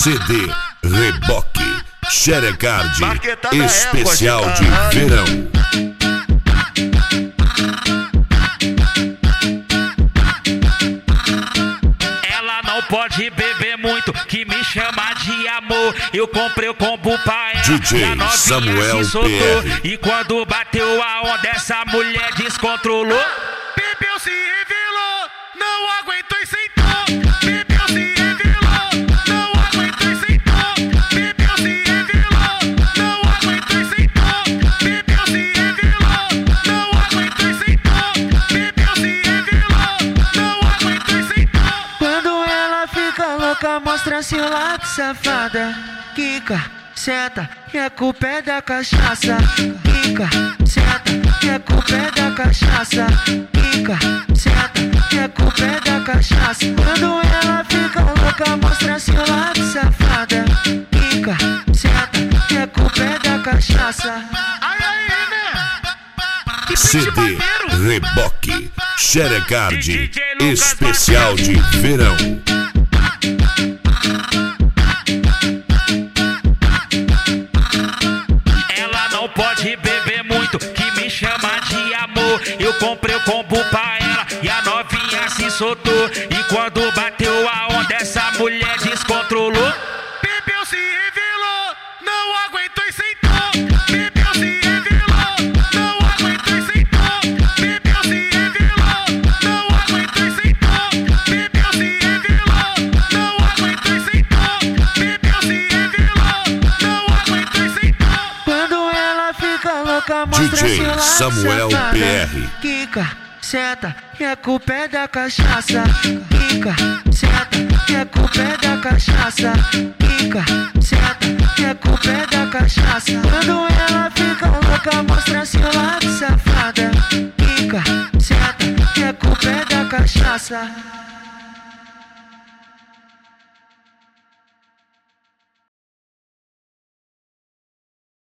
CD Reboque Xerecard especial de verão. Ela não pode beber muito, que me chama de amor. Eu comprei o combo pra ela, DJ a novinha Samuel se soltou. PR. E quando bateu a onda, essa mulher descontrolou. Bebeu, se revelou, não aguentou e sentou. Bebeu, se revelou, não aguentou e sentou. Bebeu, se revelou, não aguentou e sentou. Bebeu, se revelou, não aguentou e sentou. Bebeu, se revelou, não aguentou e sentou. Quando ela fica louca, mostra seu lado, safada. Quica, senta, que a culpa é da cachaça. Quica, senta, que a culpa é da cachaça. Quica, senta, que a culpa é da cachaça. Quando ela fica louca, mostra seu lado, safada. Quica, senta, que a culpa é da cachaça. Ai, ai, né? CD Reboque Xerecard especial de verão. Ela não pode beber muito, que me chama de amor. Eu comprei o combo pra ela e a novinha se soltou. E quando bateu a onda, essa mulher descontrolou. Bebeu, se revelou, não aguentou e sentou. Bebeu, se revelou, não aguentou e sentou. Bebeu, se revelou, não aguentou e sentou. Bebeu, se revelou, não aguentou e sentou. Bebeu, se revelou, não aguentou e sentou. Quando ela fica louca, mostra DJ seu lado, Samuel safada. PR. Quica, senta, que a culpa é da cachaça. Quica, senta, que a culpa é da cachaça. Quica, senta, que a culpa é da cachaça. Quando ela fica louca, mostra seu lado, safada. Quica, senta, que a culpa é da cachaça.